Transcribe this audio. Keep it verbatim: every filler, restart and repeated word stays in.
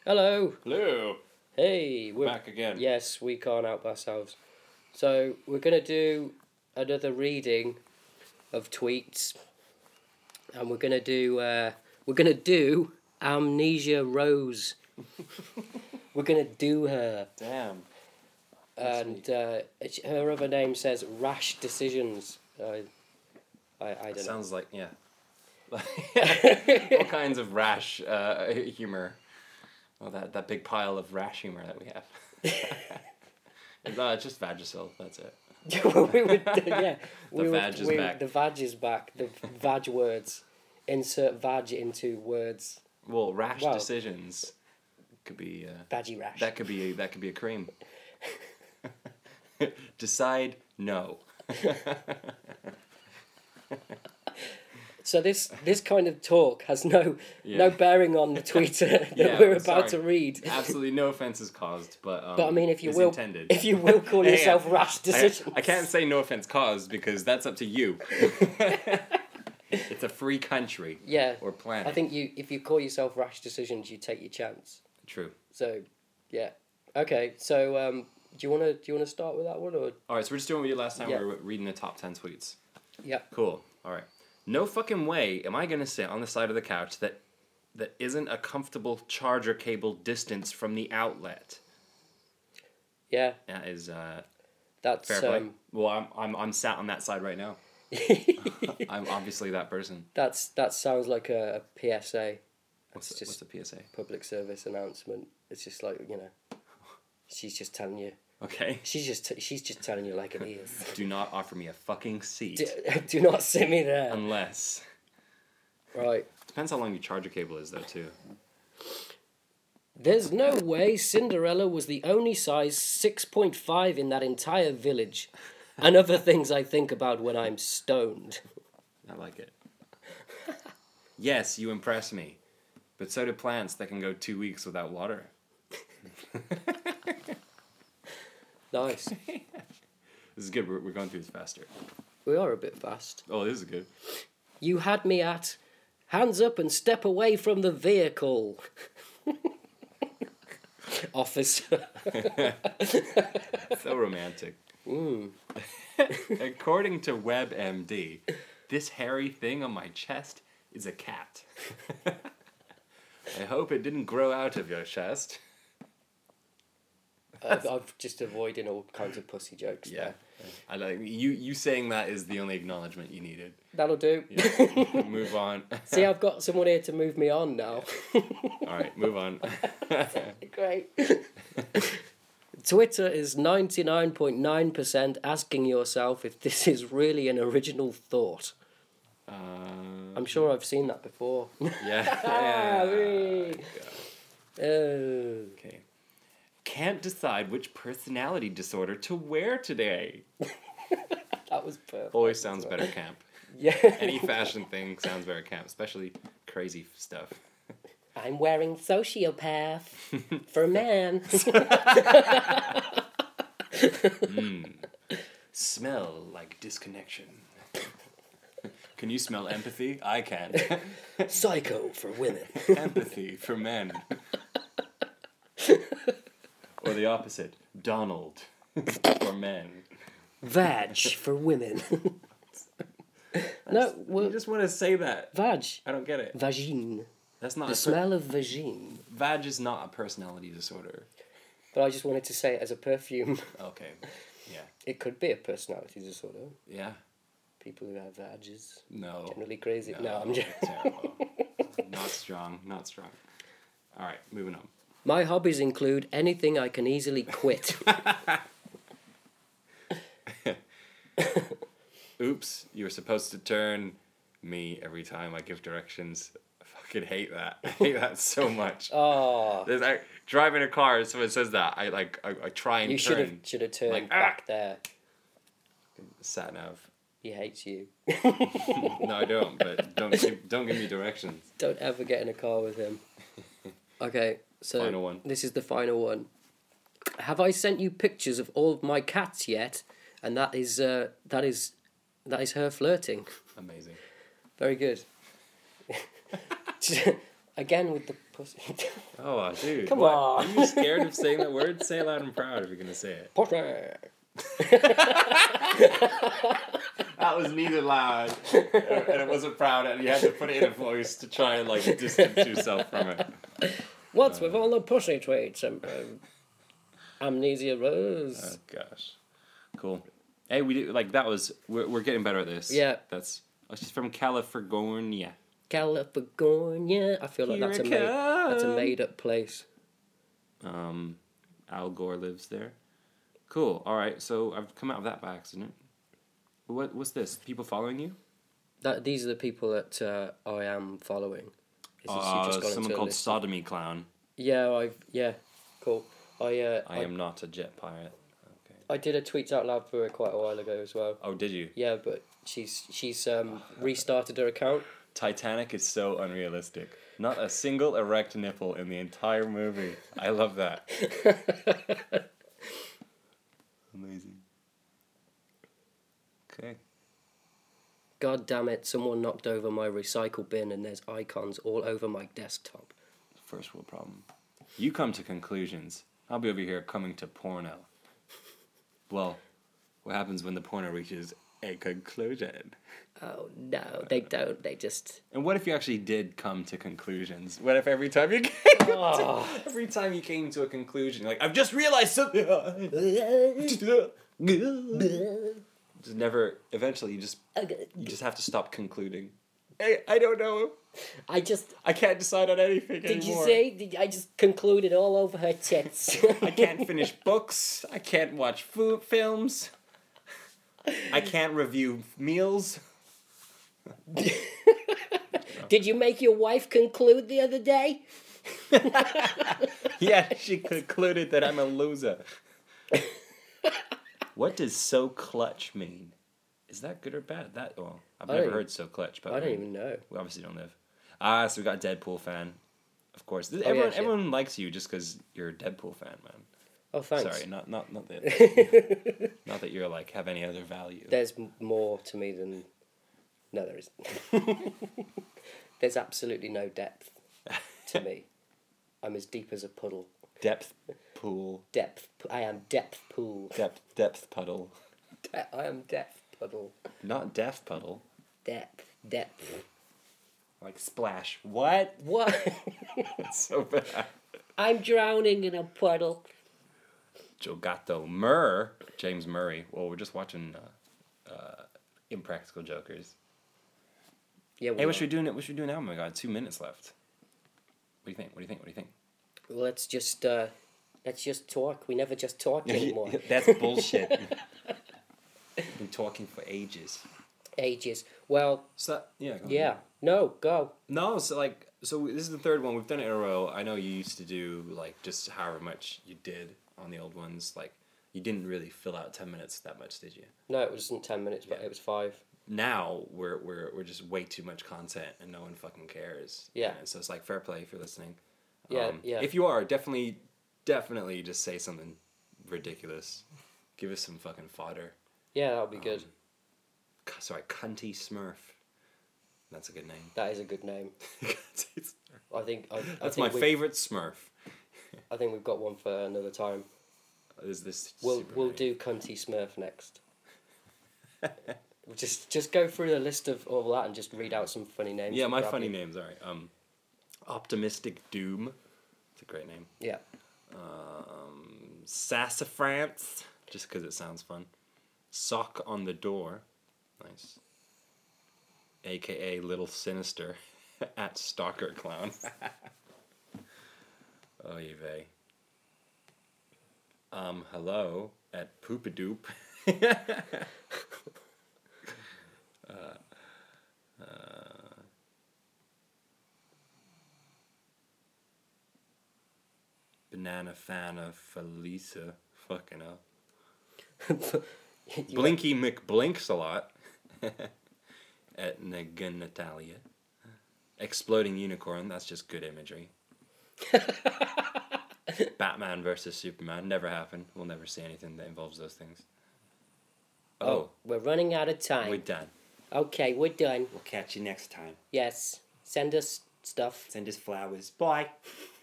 Hello. Hello. Hey, we're back again. Yes, we can't help ourselves. So we're gonna do another reading of tweets, and we're gonna do uh, we're gonna do Amnesia Rose. We're gonna do her. Damn. And uh, her other name says Rash Decisions. Uh, I I don't know. Sounds like yeah. All kinds of rash uh, humor. Oh, that, that big pile of rash humor that we have. No, it's just Vagisil. That's it. we would, yeah, the we vag would, is we, back. The vag is back. The vag words. Insert vag into words. Well, rash wow. decisions could be. Uh, Vaggy rash. That could be. A, that could be a cream. Decide no. So this this kind of talk has no yeah. no bearing on the tweeter that yeah, we're about sorry. to read. Absolutely no offense is caused, but um, but I mean, if you will, intended. if you will call yeah, yourself yeah. Rash Decisions, I, I can't say no offense caused because that's up to you. It's a free country. Yeah, or planet. I think you if you call yourself Rash Decisions, you take your chance. True. So, yeah, okay. So, um, do you wanna do you wanna start with that one or? All right, so we're just doing what we did last time. Yeah. We were reading the top ten tweets. Yeah. Cool. All right. No fucking way am I going to sit on the side of the couch that that isn't a comfortable charger cable distance from the outlet. Yeah. That is uh, That's fair play. Um, well, I'm I'm I'm sat on that side right now. I'm obviously that person. That's that sounds like a, a P S A. What's it's the, just what's the P S A? Public service announcement. It's just like, you know, she's just telling you. Okay. She's just t- she's just telling you like it is. Do not offer me a fucking seat. Do, do not sit me there. Unless. Right. Depends how long your charger cable is, though, too. There's no way Cinderella was the only size six point five in that entire village. And other things I think about when I'm stoned. I like it. Yes, you impress me. But so do plants that can go two weeks without water. Nice. This is good. We're, we're going through this faster. We are a bit fast. Oh, this is good. You had me at hands up and step away from the vehicle. Officer. So romantic. Mm. According to WebMD, this hairy thing on my chest is a cat. I hope it didn't grow out of your chest. Uh, I'm just avoiding all kinds of pussy jokes. Yeah, there. I like you. You saying that is the only acknowledgement you needed. That'll do. Yeah. Move on. See, I've got someone here to move me on now. All right, move on. Great. Twitter is ninety-nine point nine percent asking yourself if this is really an original thought. Uh, I'm sure I've seen that before. Yeah. Ah, yeah. Oh. Okay. Can't decide which personality disorder to wear today. That was perfect. Always sounds better camp. Yeah. Any fashion thing sounds very camp, especially crazy stuff. I'm wearing sociopath for men. mm. Smell like disconnection. Can you smell empathy? I can. Psycho for women. Empathy for men. Or the opposite. Donald for men. Vag for women. No, well, you just want to say that. Vag. I don't get it. Vagine. That's not the a smell per- of vagine. Vag is not a personality disorder. But I just wanted to say it as a perfume. Okay. Yeah. It could be a personality disorder. Yeah. People who have vages. No. Generally crazy. No, No, I'm just... terrible. Not strong. Not strong. All right, moving on. My hobbies include anything I can easily quit. Oops, you were supposed to turn me every time I give directions. I fucking hate that. I hate that so much. Oh. There's like driving a car and someone says that. I like I, I try and you turn. should have should have turned like, back ah! there. Sat nav. He hates you. No, I don't. But don't give, don't give me directions. Don't ever get in a car with him. Okay, so Final one. This is the final one. Have I sent you pictures of all of my cats yet? And that is uh, that is that is her flirting. Amazing. Very good. Again with the pussy. Oh, dude. Come what? on. Are you scared of saying that word? Say it loud and proud if you're going to say it. Pussy. That was neither loud, and it wasn't proud, and you had to put it in a voice to try and, like, distance yourself from it. What's with all the pussy tweets and um, amnesia rose? Oh, gosh. Cool. Hey, we do, like, that was, we're, we're getting better at this. Yeah. That's, oh, she's from California. California. I feel like Here that's a it made, that's a come. made up place. Um, Al Gore lives there. Cool. All right. So I've come out of that by accident. What what's this? People following you? That these are the people that uh, I am following. Is this- you've Uh, just gone someone into a called list? Sodomy Clown. Yeah, I've yeah, cool. I uh, I, I, am not a jet pirate. Okay. I did a tweets out loud for her quite a while ago as well. Oh, did you? Yeah, but she's she's um restarted her account. Titanic is so unrealistic. Not a single erect nipple in the entire movie. I love that. Amazing. Okay. God damn it! Someone knocked over my recycle bin and there's icons all over my desktop. First world problem. You come to conclusions. I'll be over here coming to porno. Well, what happens when the porno reaches a conclusion? Oh no, they don't. They just. And what if you actually did come to conclusions? What if every time you came Oh. to, every time you came to a conclusion, you're like, I've just realized something. Just never. Eventually, you just you just have to stop concluding. Hey, I don't know. I just. I can't decide on anything Did anymore. you say? Did, I just concluded all over her tits. I can't finish books. I can't watch food films. I can't review meals. Did you make your wife conclude the other day? Yeah, she concluded that I'm a loser. What does so clutch mean? Is that good or bad? That well, I've I never don't- heard so clutch, but I don't we, even know. we obviously don't live. Ah, so we got Deadpool fan, of course. This, Oh, yeah, everyone, shit. everyone likes you just because you're a Deadpool fan, man. Oh, thanks. Sorry, not not not that not that you're like have any other value. There's m- more to me than. No, there isn't. There's absolutely no depth to me. I'm as deep as a puddle. Depth pool, Depth. I am depth pool. depth depth puddle, De- I am depth puddle. not death puddle. Depth. Depth. Like splash. What? What? That's so bad. I'm drowning in a puddle. Jogato Murr, James Murray. Well, we're just watching uh, uh, Impractical Jokers. Yeah. Hey, what should we do? What should we do now? Oh my god, two minutes left. What do you think? What do you think? What do you think? Well, let's just uh, let's just talk. We never just talk anymore. That's bullshit. We've been talking for ages. Ages. Well, So yeah. Go yeah. No, go. No, so like, so this is the third one. We've done it in a row. I know you used to do like just however much you did on the old ones. Like, you didn't really fill out ten minutes that much, did you? No, it wasn't ten minutes, but Yeah. it was five. Now we're we're we're just way too much content and no one fucking cares. Yeah. And so it's like fair play if you're listening. Yeah, Um, yeah. If you are, definitely, definitely just say something ridiculous. Give us some fucking fodder. Yeah, that'll be good. Um, c- Sorry, Cunty Smurf. That's a good name. That is a good name. Cunty Smurf. I think. I, I That's think my we- favorite Smurf. I think we've got one for another time. Is this? We'll super we'll name? do Cunty Smurf next. We'll just just go through the list of all that and just read out some funny names. Yeah, for my Bradley. funny names. All right. Um, Optimistic Doom. It's a great name. Yeah. Um, Sassafrance, just because it sounds fun. Sock on the Door, nice. A K A Little Sinister, at Stalker Clown. Oh, you vey. Um, hello, at Poopadoop. uh, uh, Banana Fana Felisa. Fucking hell. You- Blinky McBlinks a lot. At Negan Natalia. Exploding Unicorn, that's just good imagery. Batman versus Superman, never happened. We'll never see anything that involves those things. Oh, Oh, we're running out of time. we're done. Okay, we're done. We'll catch you next time. Yes. Send us stuff. Send us flowers. Bye.